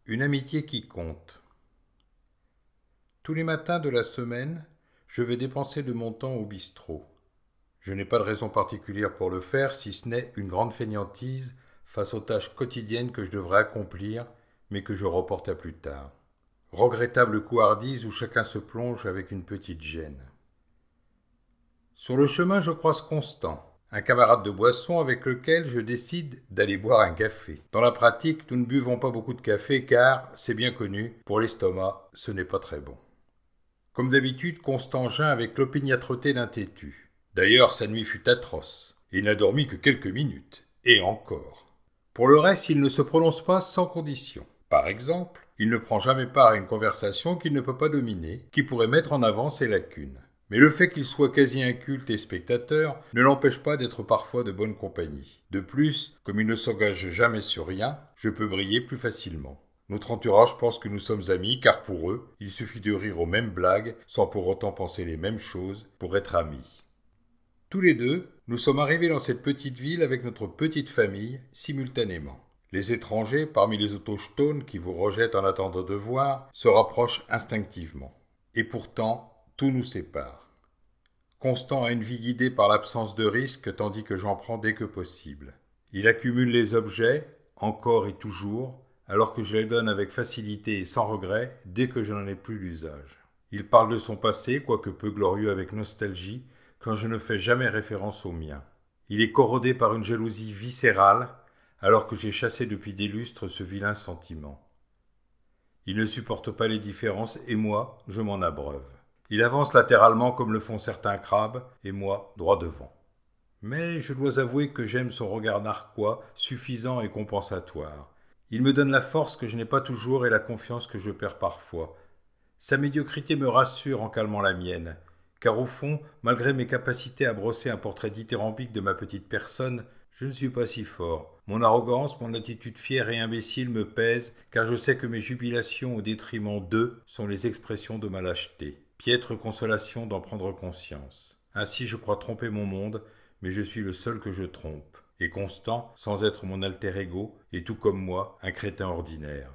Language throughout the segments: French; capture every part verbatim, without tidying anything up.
Une amitié qui compte. Tous les matins de la semaine, je vais dépenser de mon temps au bistrot. Je n'ai pas de raison particulière pour le faire, si ce n'est une grande fainéantise face aux tâches quotidiennes que je devrais accomplir, mais que je reporte à plus tard. Regrettable couardise où chacun se plonge avec une petite gêne. Sur le chemin, je croise Constant, un camarade de boisson avec lequel je décide d'aller boire un café. Dans la pratique, nous ne buvons pas beaucoup de café car, c'est bien connu, pour l'estomac, ce n'est pas très bon. Comme d'habitude, Constant geint avec l'opiniâtreté d'un têtu. D'ailleurs, sa nuit fut atroce. Il n'a dormi que quelques minutes. Et encore. Pour le reste, il ne se prononce pas sans condition. Par exemple, il ne prend jamais part à une conversation qu'il ne peut pas dominer, qui pourrait mettre en avant ses lacunes. Mais le fait qu'il soit quasi inculte et spectateur ne l'empêche pas d'être parfois de bonne compagnie. De plus, comme il ne s'engage jamais sur rien, je peux briller plus facilement. Notre entourage pense que nous sommes amis, car pour eux, il suffit de rire aux mêmes blagues, sans pour autant penser les mêmes choses, pour être amis. Tous les deux, nous sommes arrivés dans cette petite ville avec notre petite famille, simultanément. Les étrangers, parmi les autochtones qui vous rejettent en attendant de voir, se rapprochent instinctivement. Et pourtant, tout nous sépare. Constant a une vie guidée par l'absence de risque, tandis que j'en prends dès que possible. Il accumule les objets, encore et toujours, alors que je les donne avec facilité et sans regret dès que je n'en ai plus l'usage. Il parle de son passé, quoique peu glorieux avec nostalgie, quand je ne fais jamais référence au mien. Il est corrodé par une jalousie viscérale, alors que j'ai chassé depuis des lustres ce vilain sentiment. Il ne supporte pas les différences et moi, je m'en abreuve. Il avance latéralement comme le font certains crabes, et moi, droit devant. Mais je dois avouer que j'aime son regard narquois, suffisant et compensatoire. Il me donne la force que je n'ai pas toujours et la confiance que je perds parfois. Sa médiocrité me rassure en calmant la mienne, car au fond, malgré mes capacités à brosser un portrait dithyrambique de ma petite personne, je ne suis pas si fort. Mon arrogance, mon attitude fière et imbécile me pèsent, car je sais que mes jubilations au détriment d'eux sont les expressions de ma lâcheté. Piètre consolation d'en prendre conscience. Ainsi je crois tromper mon monde, mais je suis le seul que je trompe. Et Constant, sans être mon alter ego, est tout comme moi, un crétin ordinaire.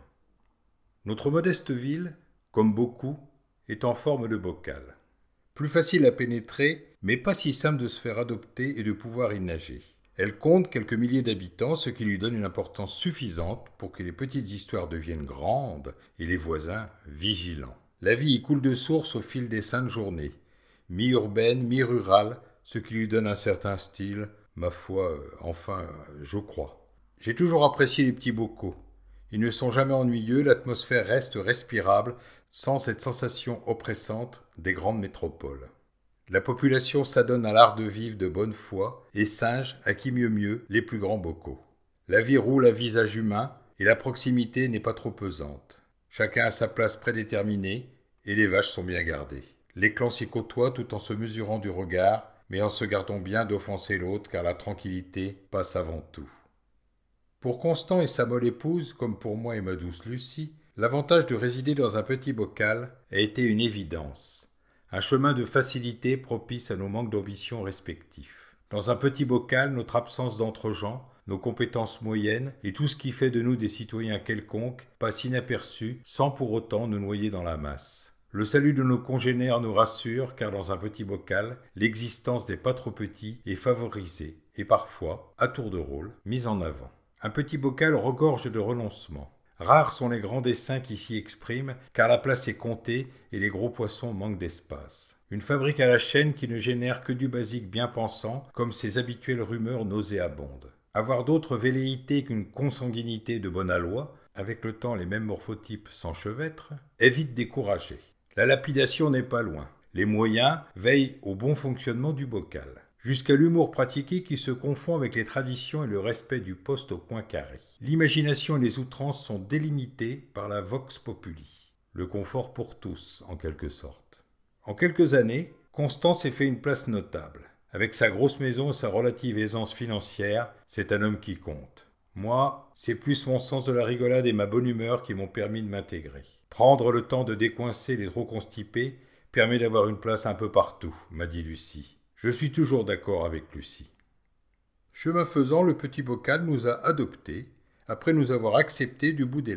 Notre modeste ville, comme beaucoup, est en forme de bocal. Plus facile à pénétrer, mais pas si simple de se faire adopter et de pouvoir y nager. Elle compte quelques milliers d'habitants, ce qui lui donne une importance suffisante pour que les petites histoires deviennent grandes et les voisins vigilants. La vie y coule de source au fil des cinq journées, mi-urbaine, mi-rurale, ce qui lui donne un certain style, ma foi, euh, enfin, euh, je crois. J'ai toujours apprécié les petits bocaux. Ils ne sont jamais ennuyeux, l'atmosphère reste respirable, sans cette sensation oppressante des grandes métropoles. La population s'adonne à l'art de vivre de bonne foi et singe, à qui mieux mieux, les plus grands bocaux. La vie roule à visage humain et la proximité n'est pas trop pesante. Chacun a sa place prédéterminée et les vaches sont bien gardées. Les clans s'y côtoient tout en se mesurant du regard, mais en se gardant bien d'offenser l'autre car la tranquillité passe avant tout. Pour Constant et sa molle épouse, comme pour moi et ma douce Lucie, l'avantage de résider dans un petit bocal a été une évidence. Un chemin de facilité propice à nos manques d'ambition respectifs. Dans un petit bocal, notre absence d'entre-gens, nos compétences moyennes et tout ce qui fait de nous des citoyens quelconques passe inaperçu sans pour autant nous noyer dans la masse. Le salut de nos congénères nous rassure car dans un petit bocal, l'existence des pas trop petits est favorisée et parfois, à tour de rôle, mise en avant. Un petit bocal regorge de renoncements. Rares sont les grands dessins qui s'y expriment, car la place est comptée et les gros poissons manquent d'espace. Une fabrique à la chaîne qui ne génère que du basique bien pensant, comme ses habituelles rumeurs nauséabondes. Avoir d'autres velléités qu'une consanguinité de bonne aloi, avec le temps les mêmes morphotypes s'enchevêtrent, est vite découragé. La lapidation n'est pas loin. Les moyens veillent au bon fonctionnement du bocal. Jusqu'à l'humour pratiqué qui se confond avec les traditions et le respect du poste au coin carré. L'imagination et les outrances sont délimitées par la vox populi. Le confort pour tous, en quelque sorte. En quelques années, Constant s'est fait une place notable. Avec sa grosse maison et sa relative aisance financière, c'est un homme qui compte. Moi, c'est plus mon sens de la rigolade et ma bonne humeur qui m'ont permis de m'intégrer. Prendre le temps de décoincer les trop constipés permet d'avoir une place un peu partout, m'a dit Lucie. Je suis toujours d'accord avec Lucie. Chemin faisant, le petit bocal nous a adoptés, après nous avoir acceptés du bout des lèvres.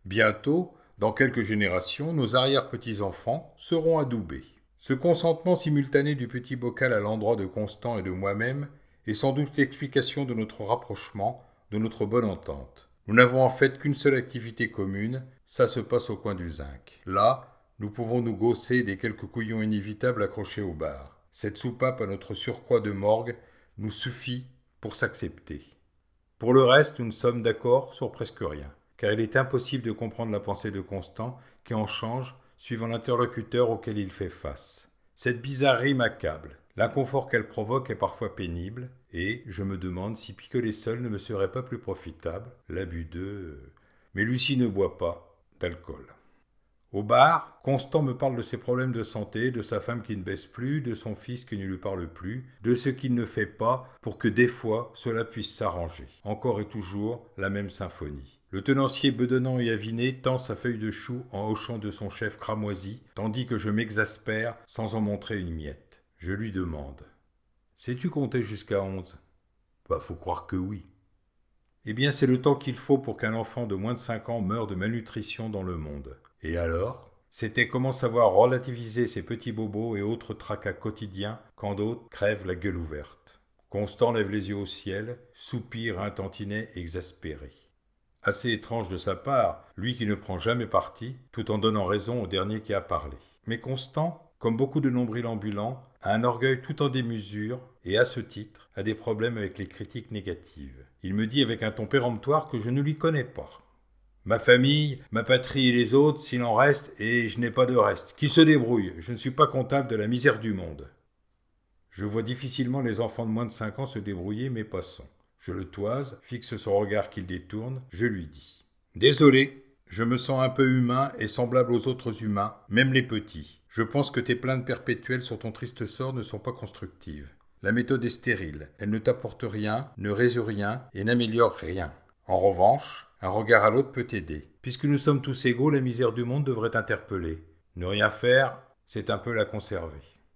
Bientôt, dans quelques générations, nos arrière-petits-enfants seront adoubés. Ce consentement simultané du petit bocal à l'endroit de Constant et de moi-même est sans doute l'explication de notre rapprochement, de notre bonne entente. Nous n'avons en fait qu'une seule activité commune, ça se passe au coin du zinc. Là, nous pouvons nous gausser des quelques couillons inévitables accrochés au bar. Cette soupape à notre surcroît de morgue nous suffit pour s'accepter. Pour le reste, nous ne sommes d'accord sur presque rien, car il est impossible de comprendre la pensée de Constant qui en change suivant l'interlocuteur auquel il fait face. Cette bizarrerie m'accable. L'inconfort qu'elle provoque est parfois pénible, et je me demande si picoler seul ne me serait pas plus profitable, l'abus de... Mais Lucie ne boit pas d'alcool. Au bar, Constant me parle de ses problèmes de santé, de sa femme qui ne baisse plus, de son fils qui ne lui parle plus, de ce qu'il ne fait pas pour que des fois cela puisse s'arranger. Encore et toujours la même symphonie. Le tenancier bedonnant et aviné tend sa feuille de chou en hochant de son chef cramoisi, tandis que je m'exaspère sans en montrer une miette. Je lui demande « Sais-tu compter jusqu'à onze ?» Bah, faut croire que oui. Eh bien, c'est le temps qu'il faut pour qu'un enfant de moins de cinq ans meure de malnutrition dans le monde. Et alors ? C'était comment savoir relativiser ces petits bobos et autres tracas quotidiens quand d'autres crèvent la gueule ouverte. Constant lève les yeux au ciel, soupire un tantinet exaspéré. Assez étrange de sa part, lui qui ne prend jamais parti, tout en donnant raison au dernier qui a parlé. Mais Constant, comme beaucoup de nombrils ambulants, a un orgueil tout en démesure et, à ce titre, a des problèmes avec les critiques négatives. Il me dit avec un ton péremptoire que je ne lui connais pas. Ma famille, ma patrie et les autres, s'il en reste, et je n'ai pas de reste. Qu'ils se débrouillent, je ne suis pas comptable de la misère du monde. Je vois difficilement les enfants de moins de cinq ans se débrouiller, mais passons. Je le toise, fixe son regard qu'il détourne, je lui dis. Désolé, je me sens un peu humain et semblable aux autres humains, même les petits. Je pense que tes plaintes perpétuelles sur ton triste sort ne sont pas constructives. La méthode est stérile, elle ne t'apporte rien, ne résout rien et n'améliore rien. En revanche, un regard à l'autre peut t'aider. Puisque nous sommes tous égaux, la misère du monde devrait t'interpeller. Ne rien faire, c'est un peu la conserver.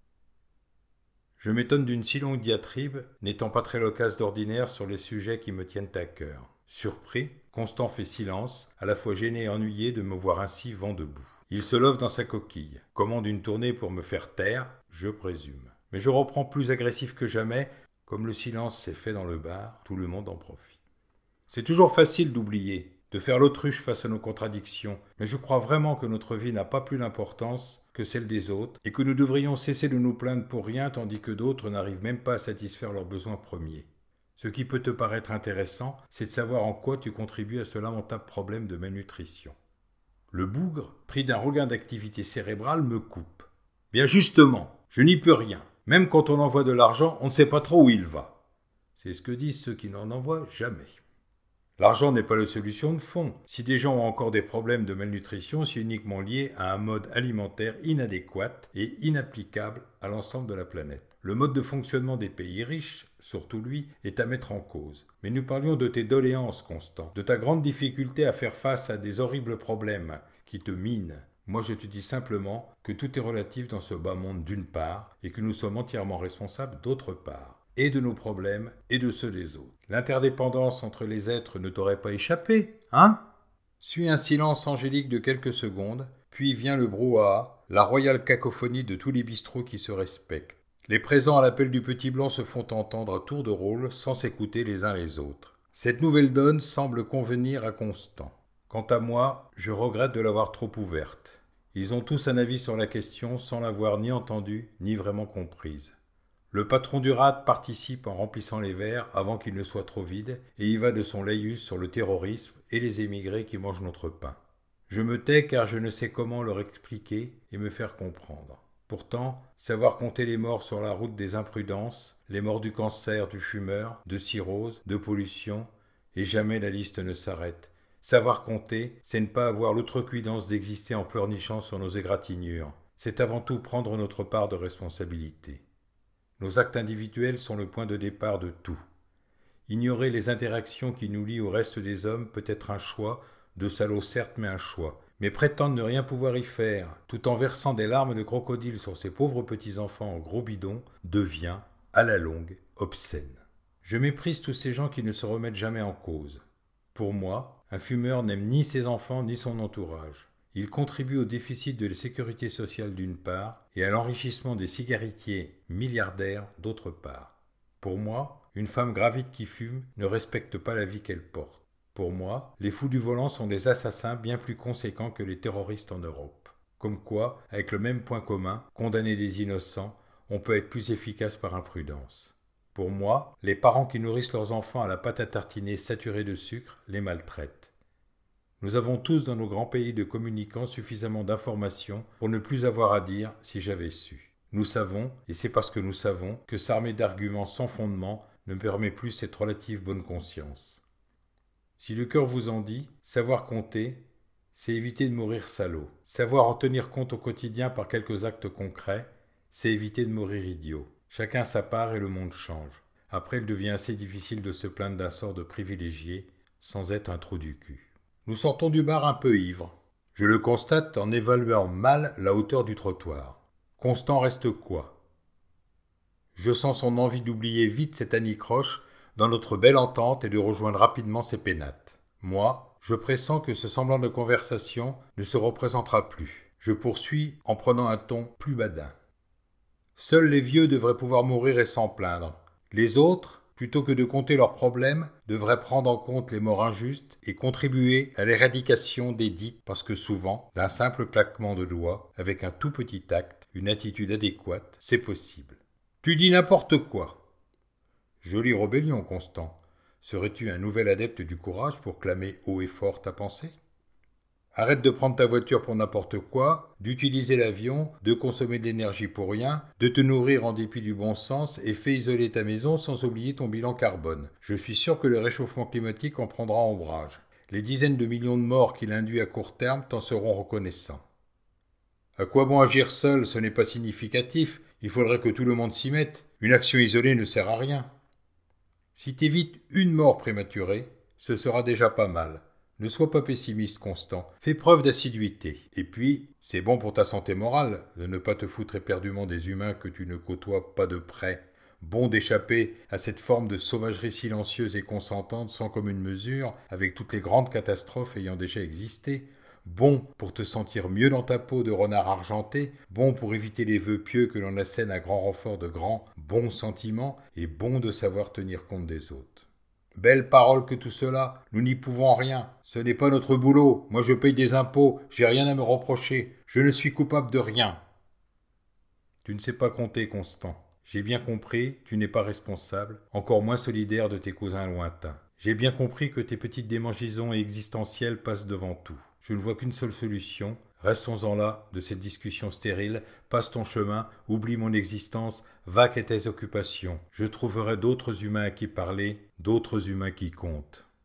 Je m'étonne d'une si longue diatribe, n'étant pas très loquace d'ordinaire sur les sujets qui me tiennent à cœur. Surpris, Constant fait silence, à la fois gêné et ennuyé de me voir ainsi vent debout. Il se love dans sa coquille, commande une tournée pour me faire taire, je présume. Mais je reprends plus agressif que jamais, comme le silence s'est fait dans le bar, tout le monde en profite. C'est toujours facile d'oublier, de faire l'autruche face à nos contradictions, mais je crois vraiment que notre vie n'a pas plus d'importance que celle des autres, et que nous devrions cesser de nous plaindre pour rien tandis que d'autres n'arrivent même pas à satisfaire leurs besoins premiers. Ce qui peut te paraître intéressant, c'est de savoir en quoi tu contribues à ce lamentable problème de malnutrition. Le bougre, pris d'un regain d'activité cérébrale, me coupe. Bien justement, je n'y peux rien. Même quand on envoie de l'argent, on ne sait pas trop où il va. C'est ce que disent ceux qui n'en envoient jamais. L'argent n'est pas la solution de fond. Si des gens ont encore des problèmes de malnutrition, c'est uniquement lié à un mode alimentaire inadéquat et inapplicable à l'ensemble de la planète. Le mode de fonctionnement des pays riches, surtout lui, est à mettre en cause. Mais nous parlions de tes doléances, Constant, de ta grande difficulté à faire face à des horribles problèmes qui te minent. Moi, je te dis simplement que tout est relatif dans ce bas monde d'une part et que nous sommes entièrement responsables d'autre part. Et de nos problèmes et de ceux des autres. L'interdépendance entre les êtres ne t'aurait pas échappé, hein ? Suit un silence angélique de quelques secondes, puis vient le brouhaha, la royale cacophonie de tous les bistrots qui se respectent. Les présents à l'appel du petit blanc se font entendre à tour de rôle sans s'écouter les uns les autres. Cette nouvelle donne semble convenir à Constant. Quant à moi, je regrette de l'avoir trop ouverte. Ils ont tous un avis sur la question sans l'avoir ni entendue ni vraiment comprise. Le patron du R A D participe en remplissant les verres avant qu'ils ne soient trop vides et y va de son laïus sur le terrorisme et les émigrés qui mangent notre pain. Je me tais car je ne sais comment leur expliquer et me faire comprendre. Pourtant, savoir compter les morts sur la route des imprudences, les morts du cancer, du fumeur, de cirrhose, de pollution, et jamais la liste ne s'arrête. Savoir compter, c'est ne pas avoir l'outrecuidance d'exister en pleurnichant sur nos égratignures. C'est avant tout prendre notre part de responsabilité. Nos actes individuels sont le point de départ de tout. Ignorer les interactions qui nous lient au reste des hommes peut être un choix, de salaud certes, mais un choix. Mais prétendre ne rien pouvoir y faire, tout en versant des larmes de crocodile sur ces pauvres petits-enfants en gros bidons, devient, à la longue, obscène. Je méprise tous ces gens qui ne se remettent jamais en cause. Pour moi, Un fumeur n'aime ni ses enfants ni son entourage. Il contribue au déficit de la sécurité sociale d'une part et à l'enrichissement des cigarettiers milliardaires d'autre part. Pour moi, une femme gravide qui fume ne respecte pas la vie qu'elle porte. Pour moi, les fous du volant sont des assassins bien plus conséquents que les terroristes en Europe. Comme quoi, avec le même point commun, condamner des innocents, on peut être plus efficace par imprudence. Pour moi, les parents qui nourrissent leurs enfants à la pâte à tartiner saturée de sucre les maltraitent. Nous avons tous dans nos grands pays de communicants suffisamment d'informations pour ne plus avoir à dire si j'avais su. Nous savons, et c'est parce que nous savons, que s'armer d'arguments sans fondement ne permet plus cette relative bonne conscience. Si le cœur vous en dit, savoir compter, c'est éviter de mourir salaud. Savoir en tenir compte au quotidien par quelques actes concrets, c'est éviter de mourir idiot. Chacun sa part et le monde change. Après, il devient assez difficile de se plaindre d'un sort de privilégié sans être un trou du cul. Nous sortons du bar un peu ivres. Je le constate en évaluant mal la hauteur du trottoir. Constant reste quoi? Je sens son envie d'oublier vite cette anicroche dans notre belle entente et de rejoindre rapidement ses pénates. Moi, je pressens que ce semblant de conversation ne se représentera plus. Je poursuis en prenant un ton plus badin. Seuls les vieux devraient pouvoir mourir et s'en plaindre. Les autres, plutôt que de compter leurs problèmes, devraient prendre en compte les morts injustes et contribuer à l'éradication des dites parce que souvent, d'un simple claquement de doigts, avec un tout petit acte, une attitude adéquate, c'est possible. Tu dis n'importe quoi. Jolie rébellion, Constant. Serais-tu un nouvel adepte du courage pour clamer haut et fort ta pensée? Arrête de prendre ta voiture pour n'importe quoi, d'utiliser l'avion, de consommer de l'énergie pour rien, de te nourrir en dépit du bon sens et fais isoler ta maison sans oublier ton bilan carbone. Je suis sûr que le réchauffement climatique en prendra ombrage. Les dizaines de millions de morts qu'il induit à court terme t'en seront reconnaissants. À quoi bon agir seul, ce n'est pas significatif, il faudrait que tout le monde s'y mette. Une action isolée ne sert à rien. Si t'évites une mort prématurée, ce sera déjà pas mal. Ne sois pas pessimiste, Constant. Fais preuve d'assiduité. Et puis, c'est bon pour ta santé morale de ne pas te foutre éperdument des humains que tu ne côtoies pas de près. Bon d'échapper à cette forme de sauvagerie silencieuse et consentante sans commune mesure avec toutes les grandes catastrophes ayant déjà existé. Bon pour te sentir mieux dans ta peau de renard argenté. Bon pour éviter les vœux pieux que l'on assène à grand renfort de grands bons sentiments. Et bon de savoir tenir compte des autres. Belle parole que tout cela, nous n'y pouvons rien. Ce n'est pas notre boulot. Moi je paye des impôts, j'ai rien à me reprocher. Je ne suis coupable de rien. Tu ne sais pas compter, Constant. J'ai bien compris, tu n'es pas responsable, encore moins solidaire de tes cousins lointains. J'ai bien compris que tes petites démangeaisons existentielles passent devant tout. Je ne vois qu'une seule solution. Restons-en là, de cette discussion stérile. Passe ton chemin, oublie mon existence, va qu'à tes occupations. Je trouverai d'autres humains à qui parler, d'autres humains qui comptent.